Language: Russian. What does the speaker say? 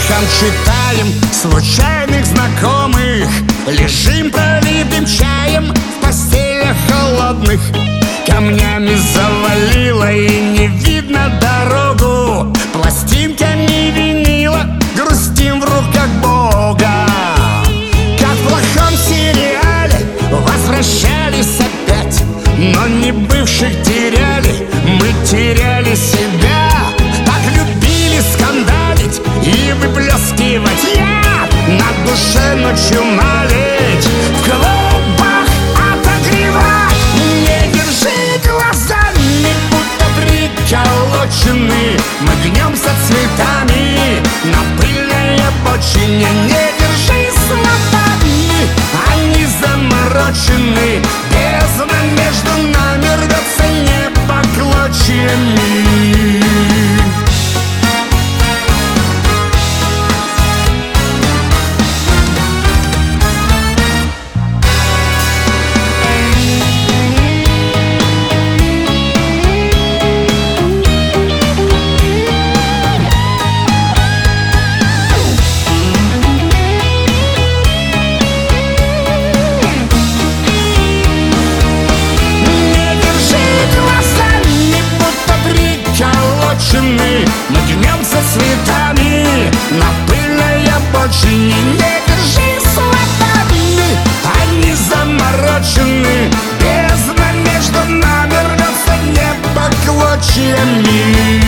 смехом читаем случайных знакомых, лежим пролитым чаем в постелях холодных. Камнями завалило и не видно дорогу, пластинками винила грустим в руках Бога. Как в плохом сериале возвращались опять, но не бывших теряли, мы теряли себя. Так любили скандалить и выплескивать яд, на душе ночью налить, в клубах отогревать. Не держи глазами, будто приколочены, мы гнемся цветами на пыльной обочине. Не держи словами, они заморочены, бездна между нами рвется небо клочьями. Мы гнемся цветами на пыльной обочине. Не держи словами, они заморочены, бездна между нами рвется небо клочьями.